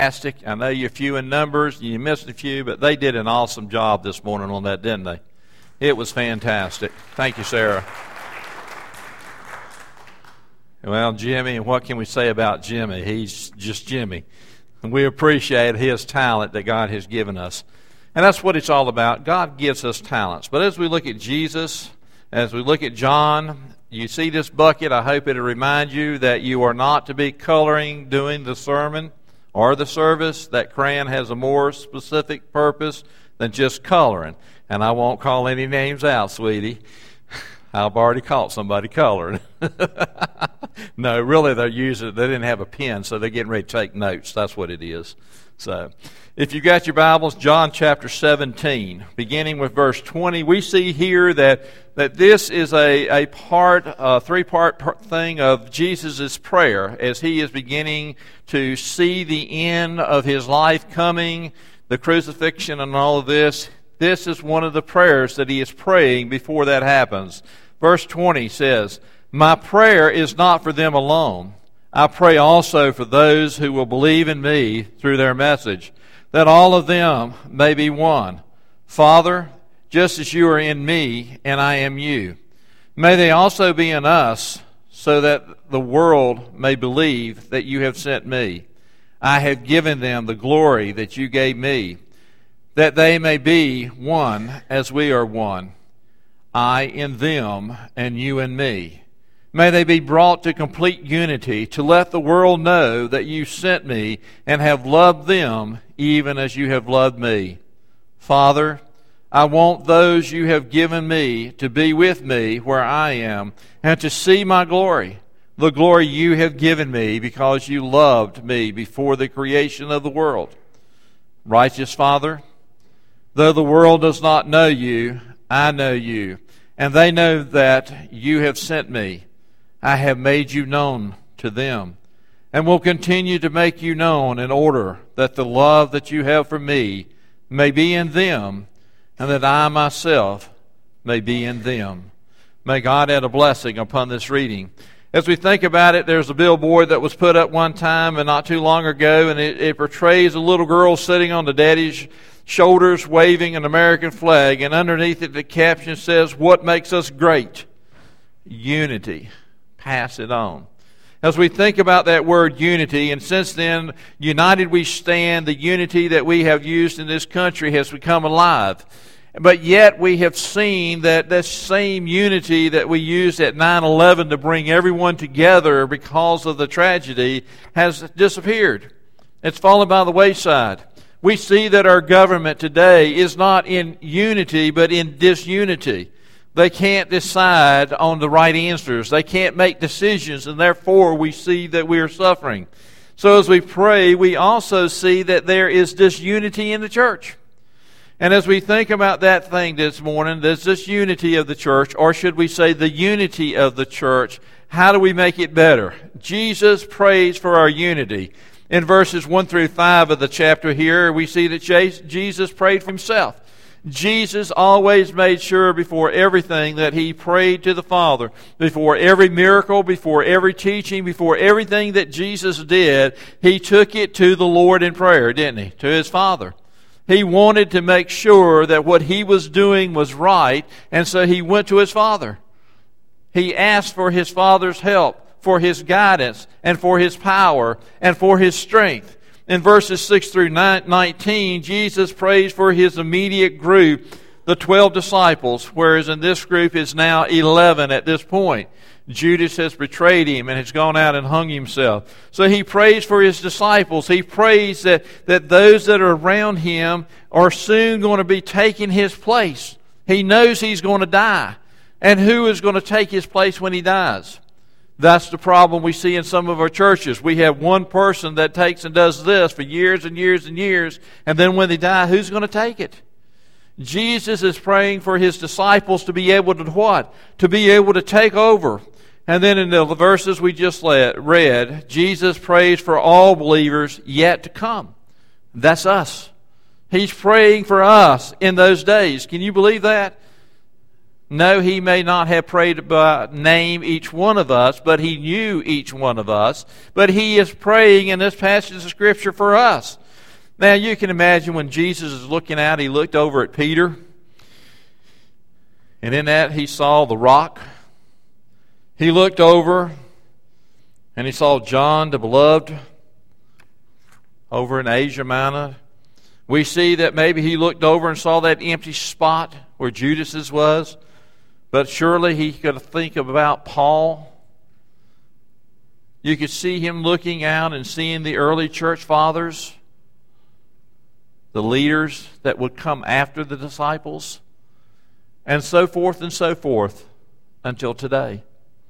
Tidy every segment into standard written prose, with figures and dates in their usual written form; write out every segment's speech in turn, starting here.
fantastic. I know you're few in numbers, you missed a few, but they did an awesome job this morning on that, didn't they? It was fantastic. Thank you, Sarah. Well, Jimmy, and what can we say about Jimmy? He's just Jimmy. And we appreciate his talent that God has given us. And that's what it's all about. God gives us talents. But as we look at Jesus, as we look at John, you see this bucket, I hope it'll remind you that you are not to be coloring doing the sermon or the service. That crayon has a more specific purpose than just coloring. And I won't call any names out, sweetie. I've already caught somebody coloring. No, really, they didn't have a pen, so they're getting ready to take notes. That's what it is. So, if you got your Bibles, John chapter 17, beginning with verse 20, we see here that this is a three-part thing of Jesus' prayer as he is beginning to see the end of his life coming, the crucifixion and all of this. This is one of the prayers that he is praying before that happens. Verse 20 says, "My prayer is not for them alone. I pray also for those who will believe in me through their message, that all of them may be one. Father, just as you are in me and I am you, may they also be in us, so that the world may believe that you have sent me. I have given them the glory that you gave me, that they may be one as we are one. I in them and you in me. May they be brought to complete unity, to let the world know that you sent me and have loved them even as you have loved me. Father, I want those you have given me to be with me where I am, and to see my glory, the glory you have given me because you loved me before the creation of the world. Righteous Father, though the world does not know you, I know you, and they know that you have sent me. I have made you known to them, and will continue to make you known in order that the love that you have for me may be in them, and that I myself may be in them." May God add a blessing upon this reading. As we think about it, there's a billboard that was put up one time and not too long ago, and it portrays a little girl sitting on the daddy's shoulders waving an American flag, and underneath it the caption says, "What makes us great? Unity. Pass it on." As we think about that word unity, and since then, united we stand, the unity that we have used in this country has become alive. But yet we have seen that this same unity that we used at 9/11 to bring everyone together because of the tragedy has disappeared. It's fallen by the wayside. We see that our government today is not in unity, but in disunity. They can't decide on the right answers. They can't make decisions, and therefore we see that we are suffering. So as we pray, we also see that there is disunity in the church. And as we think about that thing this morning, there's this unity of the church, or should we say the unity of the church, how do we make it better? Jesus prays for our unity. In verses 1 through 5 of the chapter here, we see that Jesus prayed for himself. Jesus always made sure before everything that he prayed to the Father. Before every miracle, before every teaching, before everything that Jesus did, he took it to the Lord in prayer, didn't he? To his Father. He wanted to make sure that what he was doing was right, and so he went to his Father. He asked for his Father's help, for his guidance, and for his power, and for his strength. In verses 6 through 19, Jesus prays for his immediate group, the 12 disciples, whereas in this group is now 11 at this point. Judas has betrayed him and has gone out and hung himself. So he prays for his disciples. He prays that those that are around him are soon going to be taking his place. He knows he's going to die. And who is going to take his place when he dies? That's the problem we see in some of our churches. We have one person that takes and does this for years and years and years, and then when they die, who's going to take it? Jesus is praying for his disciples to be able to what? To be able to take over. And then in the verses we just read, Jesus prays for all believers yet to come. That's us. He's praying for us in those days. Can you believe that? No, he may not have prayed by name each one of us, but he knew each one of us. But he is praying in this passage of Scripture for us. Now, you can imagine when Jesus is looking out, he looked over at Peter. And in that, he saw the rock. He looked over, and he saw John, the beloved, over in Asia Minor. We see that maybe he looked over and saw that empty spot where Judas's was. But surely he could think about Paul. You could see him looking out and seeing the early church fathers, the leaders that would come after the disciples, and so forth until today.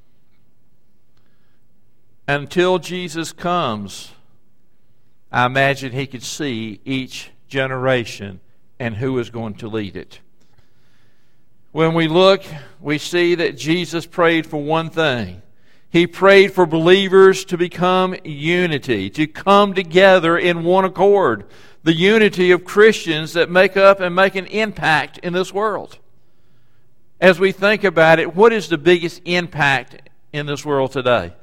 Until Jesus comes, I imagine he could see each generation and who is going to lead it. When we look, we see that Jesus prayed for one thing. He prayed for believers to become unity, to come together in one accord. The unity of Christians that make up and make an impact in this world. As we think about it, what is the biggest impact in this world today?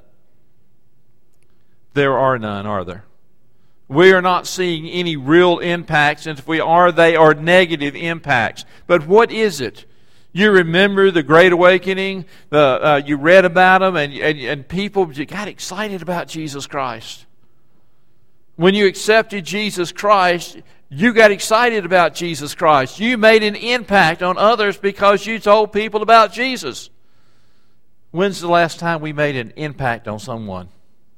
There are none, are there? We are not seeing any real impacts, and if we are, they are negative impacts. But what is it? You remember the Great Awakening, you read about them, and people got excited about Jesus Christ. When you accepted Jesus Christ, you got excited about Jesus Christ. You made an impact on others because you told people about Jesus. When's the last time we made an impact on someone?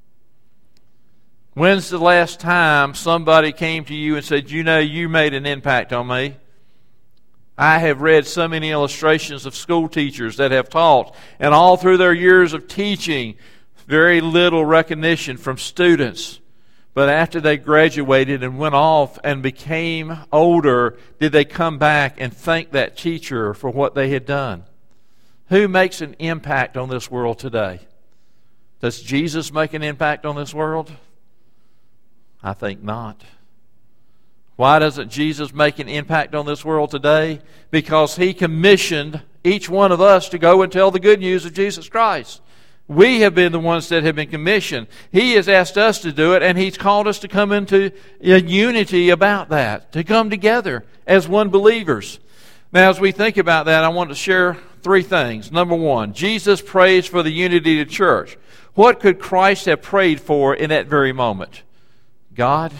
When's the last time somebody came to you and said, you know, you made an impact on me? I have read so many illustrations of school teachers that have taught, and all through their years of teaching, very little recognition from students. But after they graduated and went off and became older, did they come back and thank that teacher for what they had done? Who makes an impact on this world today? Does Jesus make an impact on this world? I think not. Why doesn't Jesus make an impact on this world today? Because He commissioned each one of us to go and tell the good news of Jesus Christ. We have been the ones that have been commissioned. He has asked us to do it, and He's called us to come into a unity about that, to come together as one believers. Now, as we think about that, I want to share three things. Number one, Jesus prays for the unity of the church. What could Christ have prayed for in that very moment? God,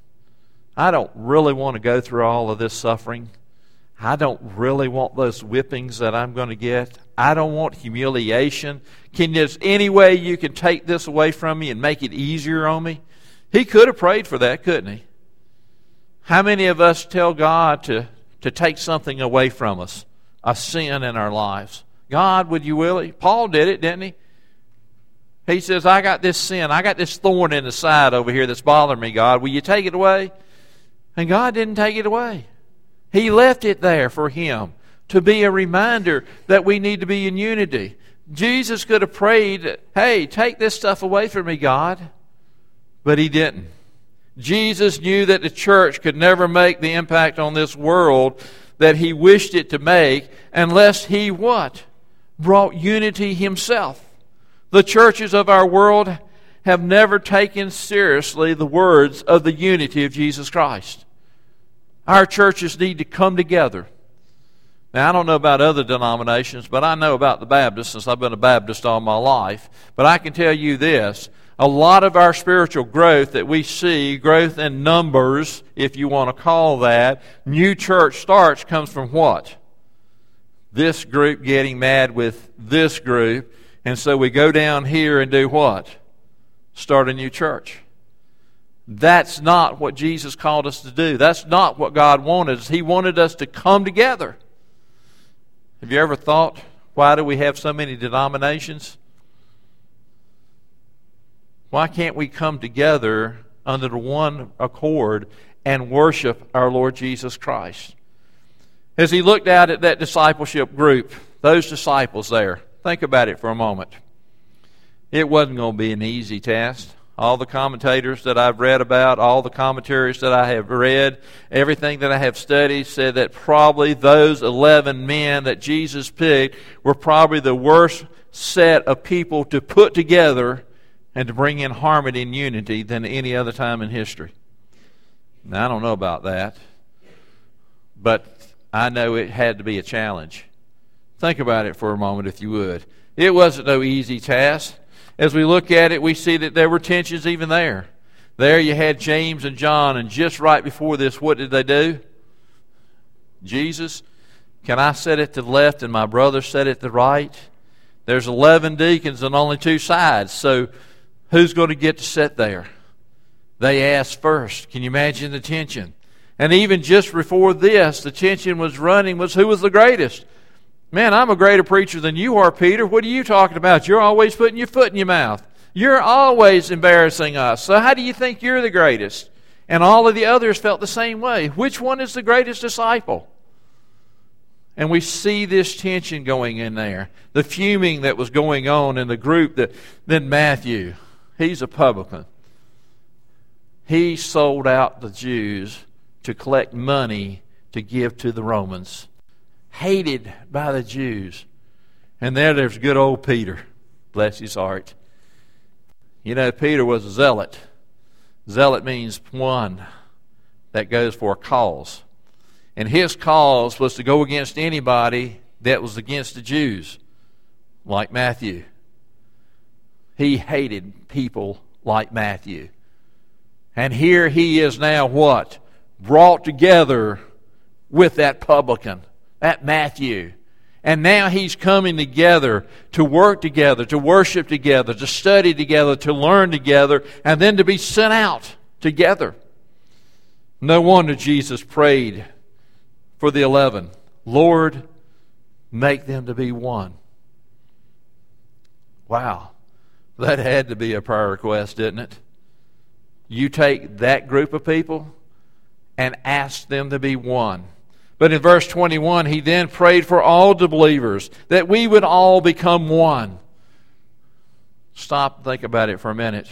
I don't really want to go through all of this suffering. I don't really want those whippings that I'm going to get. I don't want humiliation. Can there's any way you can take this away from me and make it easier on me? He could have prayed for that, couldn't he? How many of us tell God to take something away from us, a sin in our lives? God, would you really? Paul did it, didn't he? He says, I got this sin. I got this thorn in the side over here that's bothering me, God. Will you take it away? And God didn't take it away. He left it there for him to be a reminder that we need to be in unity. Jesus could have prayed, hey, take this stuff away from me, God. But He didn't. Jesus knew that the church could never make the impact on this world that He wished it to make unless He what? Brought unity Himself. The churches of our world have never taken seriously the words of the unity of Jesus Christ. Our churches need to come together. Now, I don't know about other denominations, but I know about the Baptists since I've been a Baptist all my life. But I can tell you this, a lot of our spiritual growth that we see, growth in numbers, if you want to call that, new church starts comes from what? This group getting mad with this group. And so we go down here and do what? Start a new church. That's not what Jesus called us to do. That's not what God wanted us. He wanted us to come together. Have you ever thought, why do we have so many denominations? Why can't we come together under the one accord and worship our Lord Jesus Christ? As he looked out at that discipleship group, those disciples there, think about it for a moment. It wasn't going to be an easy task. All the commentators that I've read about, all the commentaries that I have read, everything that I have studied said that probably those 11 men that Jesus picked were probably the worst set of people to put together and to bring in harmony and unity than any other time in history. Now, I don't know about that, but I know it had to be a challenge. Think about it for a moment, if you would. It wasn't no easy task. As we look at it, we see that there were tensions even there. There you had James and John, and just right before this, what did they do? Jesus, can I sit at the left and my brother sit at the right? There's 11 deacons and only 2 sides, so who's going to get to sit there? They asked first. Can you imagine the tension? And even just before this, the tension was running was who was the greatest. Man, I'm a greater preacher than you are, Peter. What are you talking about? You're always putting your foot in your mouth. You're always embarrassing us. So how do you think you're the greatest? And all of the others felt the same way. Which one is the greatest disciple? And we see this tension going in there. The fuming that was going on in the group. Then Matthew, he's a publican. He sold out the Jews to collect money to give to the Romans. Hated by the Jews. And there's good old Peter. Bless his heart. You know, Peter was a zealot. Zealot means one that goes for a cause. And his cause was to go against anybody that was against the Jews, like Matthew. He hated people like Matthew. And here he is now what? Brought together with that publican, that Matthew. And now he's coming together to work together, to worship together, to study together, to learn together, and then to be sent out together. No wonder Jesus prayed for the 11. Lord, make them to be one. Wow. That had to be a prayer request, didn't it? You take that group of people and ask them to be one. But in verse 21, he then prayed for all the believers, that we would all become one. Stop and think about it for a minute.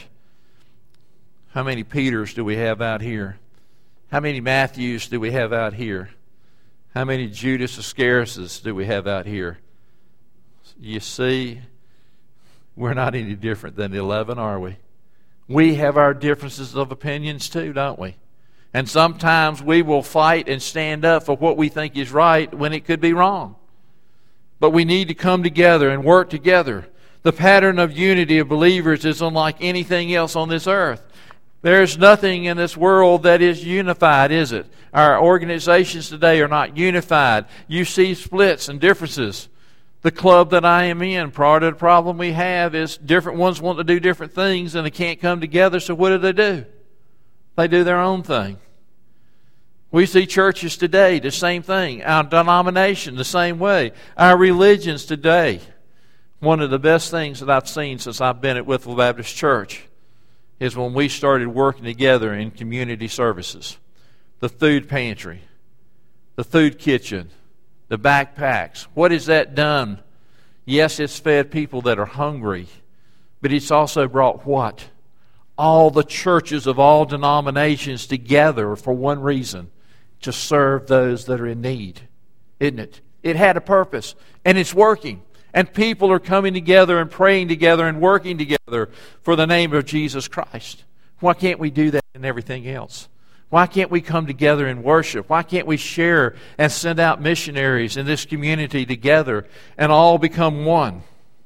How many Peters do we have out here? How many Matthews do we have out here? How many Judas Iscariots do we have out here? You see, we're not any different than the 11, are we? We have our differences of opinions too, don't we? And sometimes we will fight and stand up for what we think is right when it could be wrong. But we need to come together and work together. The pattern of unity of believers is unlike anything else on this earth. There's nothing in this world that is unified, is it? Our organizations today are not unified. You see splits and differences. The club that I am in, part of the problem we have is different ones want to do different things and they can't come together, so what do? They do their own thing. We see churches today, the same thing. Our denomination, the same way. Our religions today. One of the best things that I've seen since I've been at Whitfield Baptist Church is when we started working together in community services. The food pantry, the food kitchen, the backpacks. What has that done? Yes, it's fed people that are hungry, but it's also brought what? All the churches of all denominations together for one reason, to serve those that are in need, isn't it? It had a purpose, and it's working. And people are coming together and praying together and working together for the name of Jesus Christ. Why can't we do that in everything else? Why can't we come together and worship? Why can't we share and send out missionaries in this community together and all become one?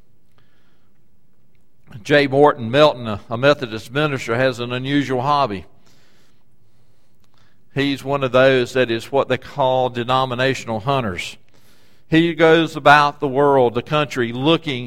J. Morton Melton, a Methodist minister, has an unusual hobby. He's one of those that is what they call denominational hunters. He goes about the world, the country, looking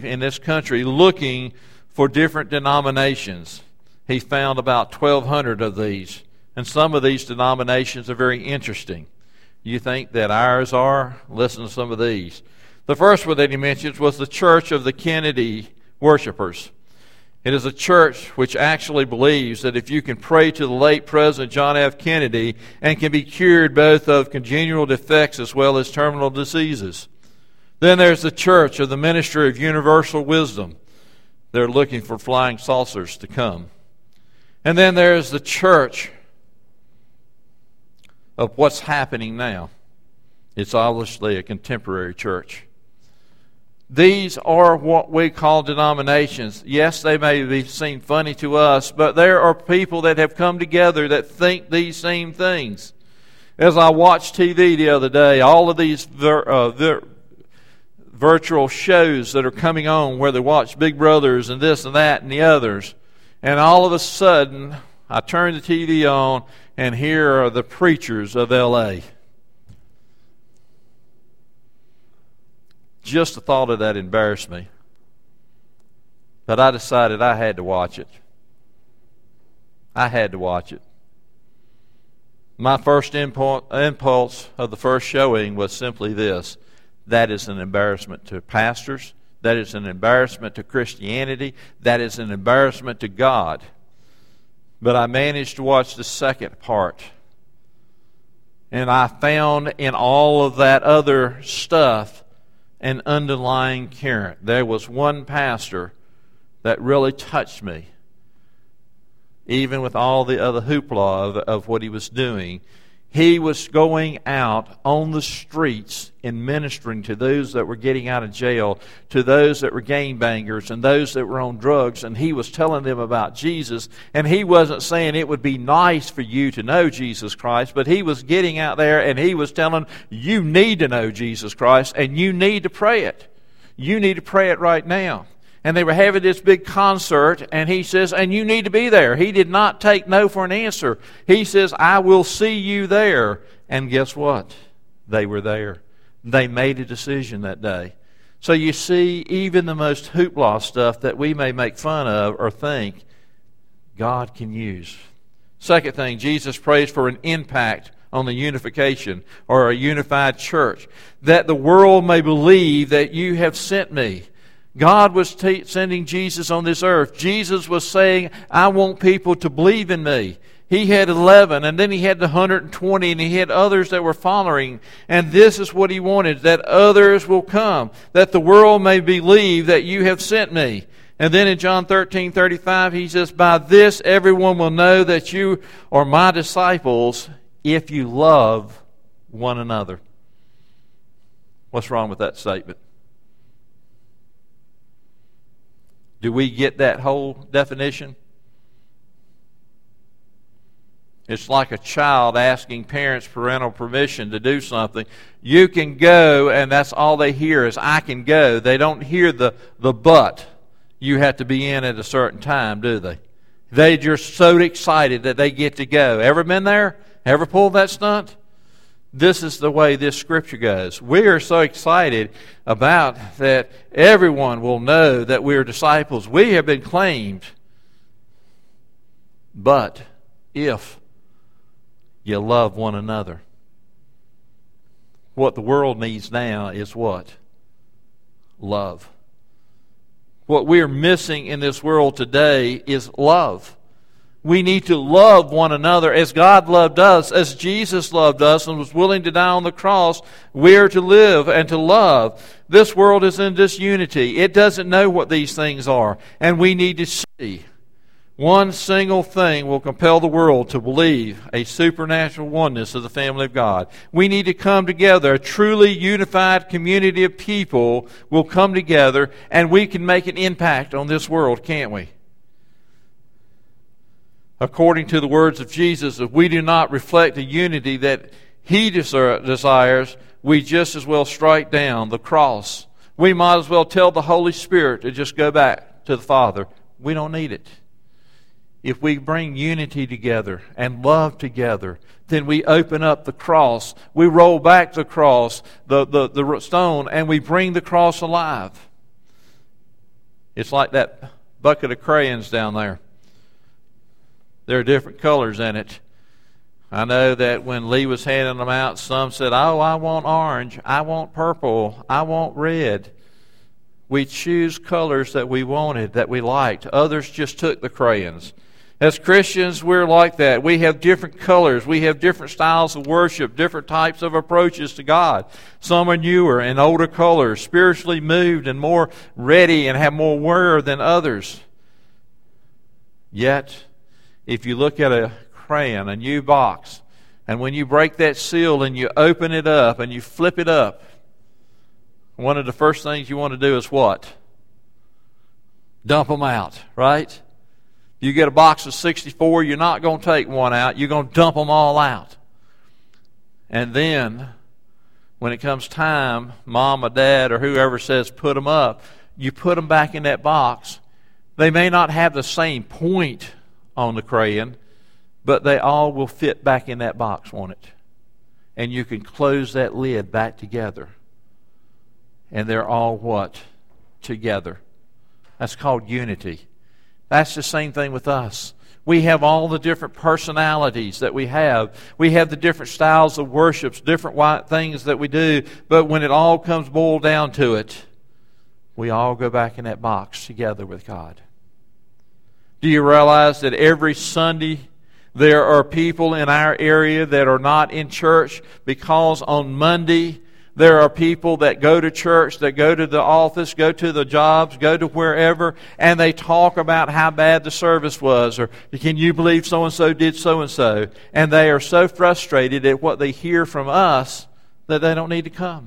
for different denominations. He found about 1,200 of these. And some of these denominations are very interesting. You think that ours are? Listen to some of these. The first one that he mentions was the Church of the Kennedy Worshipers. It is a church which actually believes that if you can pray to the late President John F. Kennedy and can be cured both of congenital defects as well as terminal diseases. Then there's the Church of the Ministry of Universal Wisdom. They're looking for flying saucers to come. And then there's the church of what's happening now. It's obviously a contemporary church. These are what we call denominations. Yes, they may seem funny to us, but there are people that have come together that think these same things. As I watched TV the other day, all of these virtual shows that are coming on where they watch Big Brothers and this and that and the others, and all of a sudden I turn the TV on and here are the preachers of L.A. Just the thought of that embarrassed me. But I decided I had to watch it. I had to watch it. My first impulse of the first showing was simply this: that is an embarrassment to pastors. That is an embarrassment to Christianity. That is an embarrassment to God. But I managed to watch the second part. And I found in all of that other stuff an underlying current. There was one pastor that really touched me. Even with all the other hoopla of what he was doing, he was going out on the streets and ministering to those that were getting out of jail, to those that were gangbangers and those that were on drugs, and he was telling them about Jesus. And he wasn't saying it would be nice for you to know Jesus Christ, but he was getting out there and he was telling, you need to know Jesus Christ and you need to pray it. You need to pray it right now. And they were having this big concert, and he says, and you need to be there. He did not take no for an answer. He says, I will see you there. And guess what? They were there. They made a decision that day. So you see, even the most hoopla stuff that we may make fun of or think, God can use. Second thing, Jesus prays for an impact on the unification or a unified church, that the world may believe that you have sent me. God was sending Jesus on this earth. Jesus was saying, I want people to believe in me. He had 11, and then he had the 120, and he had others that were following. And this is what he wanted, that others will come, that the world may believe that you have sent me. And then in John 13:35, he says, by this everyone will know that you are my disciples if you love one another. What's wrong with that statement? Do we get that whole definition? It's like a child asking parents parental permission to do something. You can go, and that's all they hear is, I can go. They don't hear the but. You have to be in at a certain time, do they? They're just so excited that they get to go. Ever been there? Ever pulled that stunt? This is the way this scripture goes. We are so excited about that everyone will know that we are disciples. We have been claimed. But if you love one another, what the world needs now is what? Love. What we are missing in this world today is love. We need to love one another as God loved us, as Jesus loved us and was willing to die on the cross. We are to live and to love. This world is in disunity. It doesn't know what these things are. And we need to see. One single thing will compel the world to believe a supernatural oneness of the family of God. We need to come together. A truly unified community of people will come together, and we can make an impact on this world, can't we? According to the words of Jesus, if we do not reflect the unity that He desires, we just as well strike down the cross. We might as well tell the Holy Spirit to just go back to the Father. We don't need it. If we bring unity together and love together, then we open up the cross. We roll back the cross, the stone, and we bring the cross alive. It's like that bucket of crayons down there. There are different colors in it. I know that when Lee was handing them out, some said, oh, I want orange, I want purple, I want red. We choose colors that we wanted, that we liked. Others just took the crayons. As Christians, we're like that. We have different colors. We have different styles of worship, different types of approaches to God. Some are newer and older colors, spiritually moved and more ready and have more wear than others. Yet, if you look at a crayon, a new box, and when you break that seal and you open it up and you flip it up, one of the first things you want to do is what? Dump them out, right? You get a box of 64, you're not going to take one out. You're going to dump them all out. And then, when it comes time, mom or dad or whoever says put them up, you put them back in that box. They may not have the same point on the crayon, but they all will fit back in that box, won't it? And you can close that lid back together. And they're all what? Together. That's called unity. That's the same thing with us. We have all the different personalities that we have. We have the different styles of worships, different things that we do. But when it all comes boiled down to it, we all go back in that box together with God. Do you realize that every Sunday there are people in our area that are not in church because on Monday there are people that go to church, that go to the office, go to the jobs, go to wherever, and they talk about how bad the service was, or can you believe so-and-so did so-and-so? And they are so frustrated at what they hear from us that they don't need to come.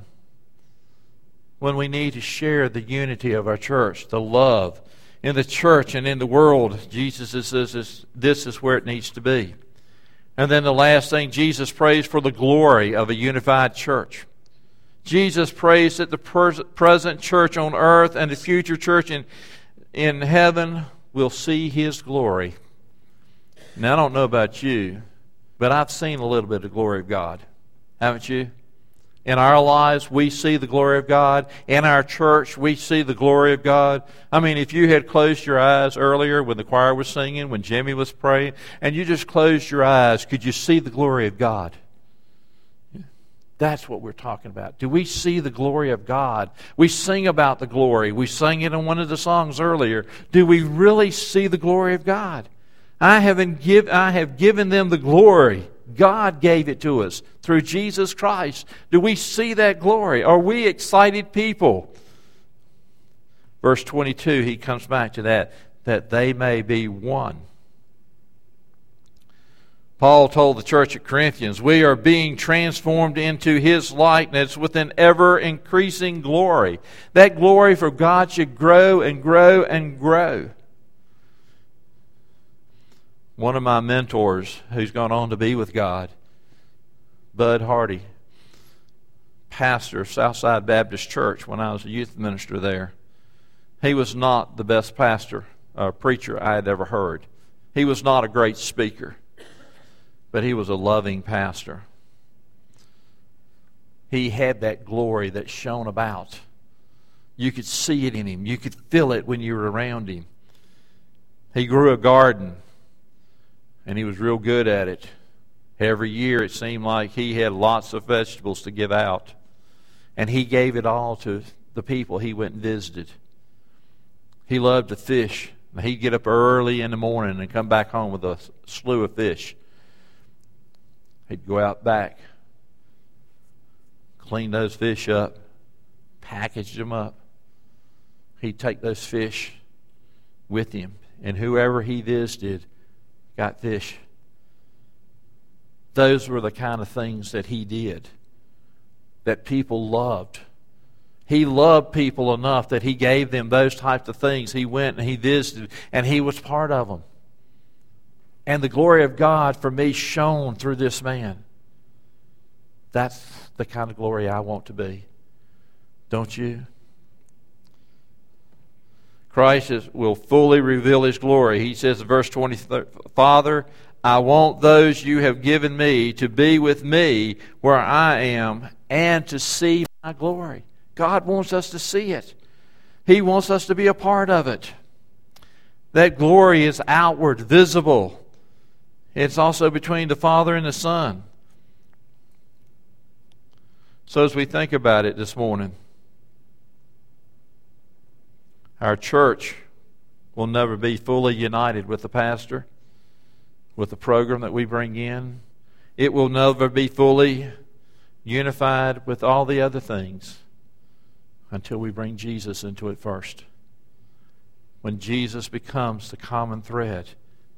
When we need to share the unity of our church, the love in the church and in the world, Jesus says this is where it needs to be. And then the last thing, Jesus prays for the glory of a unified church. Jesus prays that the present church on earth and the future church in heaven will see His glory. Now, I don't know about you, but I've seen a little bit of the glory of God. Haven't you? In our lives, we see the glory of God. In our church, we see the glory of God. I mean, if you had closed your eyes earlier when the choir was singing, when Jimmy was praying, and you just closed your eyes, could you see the glory of God? That's what we're talking about. Do we see the glory of God? We sing about the glory. We sang it in one of the songs earlier. Do we really see the glory of God? I have given them the glory. God gave it to us through Jesus Christ. Do we see that glory? Are we excited people? Verse 22, he comes back to that they may be one. Paul told the church at Corinthians, we are being transformed into His likeness with an ever-increasing glory. That glory for God should grow and grow and grow. One of my mentors, who's gone on to be with God, Bud Hardy, pastor of Southside Baptist Church when I was a youth minister there. He was not the best pastor or preacher I had ever heard. He was not a great speaker, but he was a loving pastor. He had that glory that shone about. You could see it in him. You could feel it when you were around him. He grew a garden, and he was real good at it. Every year it seemed like he had lots of vegetables to give out. And he gave it all to the people he went and visited. He loved to fish. He'd get up early in the morning and come back home with a slew of fish. He'd go out back, clean those fish up, package them up. He'd take those fish with him, and whoever he visited got fish. Those were the kind of things that he did, that people loved. He loved people enough that he gave them those types of things. He went and he visited, and he was part of them. And the glory of God for me shone through this man. That's the kind of glory I want to be. Don't you? Christ will fully reveal His glory. He says in verse 20, Father, I want those you have given me to be with me where I am and to see my glory. God wants us to see it. He wants us to be a part of it. That glory is outward, visible. It's also between the Father and the Son. So as we think about it this morning, our church will never be fully united with the pastor, with the program that we bring in. It will never be fully unified with all the other things until we bring Jesus into it first. When Jesus becomes the common thread,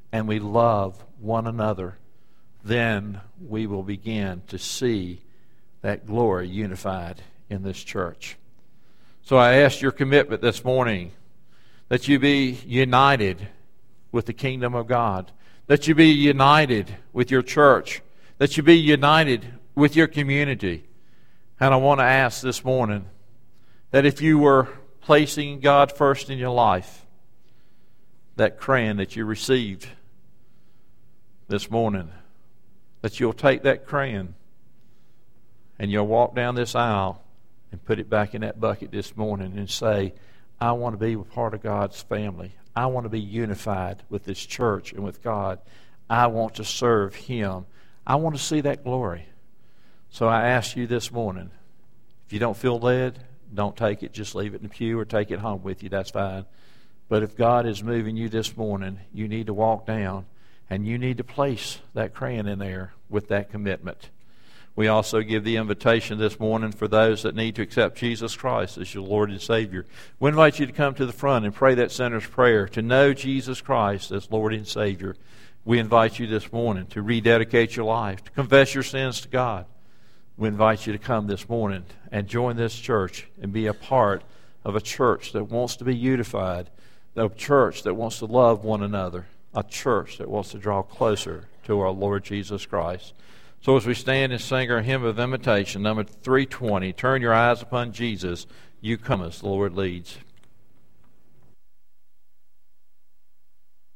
and we love one another, then we will begin to see that glory unified in this church. So I ask your commitment this morning that you be united with the kingdom of God, that you be united with your church, that you be united with your community. And I want to ask this morning that if you were placing God first in your life, that crayon that you received this morning, that you'll take that crayon and you'll walk down this aisle and put it back in that bucket this morning and say, I want to be a part of God's family. I want to be unified with this church and with God. I want to serve Him. I want to see that glory. So I ask you this morning, if you don't feel led, don't take it. Just leave it in the pew or take it home with you. That's fine. But if God is moving you this morning, you need to walk down and you need to place that crayon in there with that commitment. We also give the invitation this morning for those that need to accept Jesus Christ as your Lord and Savior. We invite you to come to the front and pray that sinner's prayer, to know Jesus Christ as Lord and Savior. We invite you this morning to rededicate your life, to confess your sins to God. We invite you to come this morning and join this church and be a part of a church that wants to be unified, a church that wants to love one another, a church that wants to draw closer to our Lord Jesus Christ. So as we stand and sing our hymn of invitation, number 320, turn your eyes upon Jesus, you come as the Lord leads.